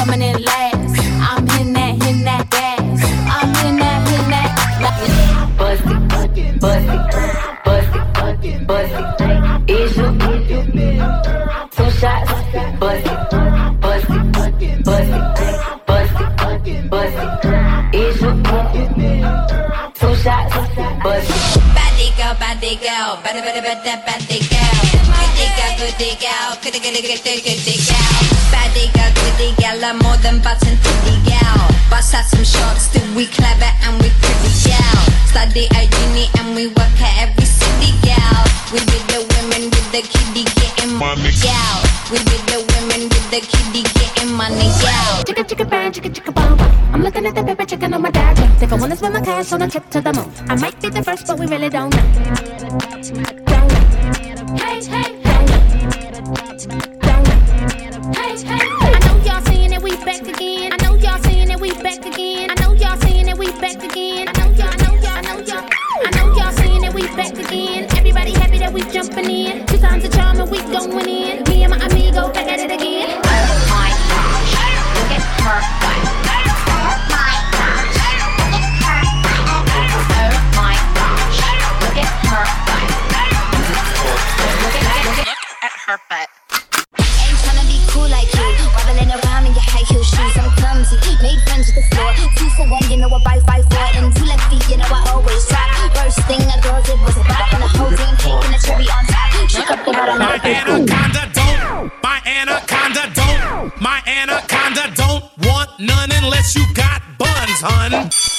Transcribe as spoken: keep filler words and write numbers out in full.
coming in last. I'm hitting that, hitting that gas. I'm hitting that, hitting that. Bust it, bust it, bust it, bust it. Is you two shots? Bust it, bust it, bust it, bust it, bust it. Is you two shots? Bust it. Body girl, body girl, body, body, body, body girl. Goody girl, goody girl, goody, goody, goody, goody girl. Body girl, goody girl, I'm more than button pretty girl. Bust out some shots, still we clever and we pretty girl. Study at uni and we work at every city girl. We with the women with the kiddie getting money girl. We with the women with the kiddie getting money girl. Chicka chicka bang, chicka chicka bang bang. I'm looking at the paper, checking on my dad. Think I wanna spend my cash on a trip to the moon. I might be the first, but we really don't know. Don't know. Hey, hey, don't know. Don't know. Hey, hey. I know y'all saying that we back again. I know y'all saying that we back again. I know y'all saying that we back again. I know y'all, I know y'all, I know y'all. I know y'all saying that we back again. Everybody happy that we jumping in. Two times the charm and we going in. Me and my amigo back at it again. Oh my gosh, look at her butt. Oh my gosh, look at her butt. Oh my gosh, look at her butt. Look at, look at her butt. Ain't tryna be cool like you, wobbling around in your high heel shoes. I'm clumsy, made friends with the floor. Two for one, you know I buy five for it. And two left feet, you know I always try. First thing a girl did was a bop, and the whole team taking a cherry on top. Shook up the bottom My anaconda don't, my anaconda don't, my anaconda don't want none unless you got buns, hun.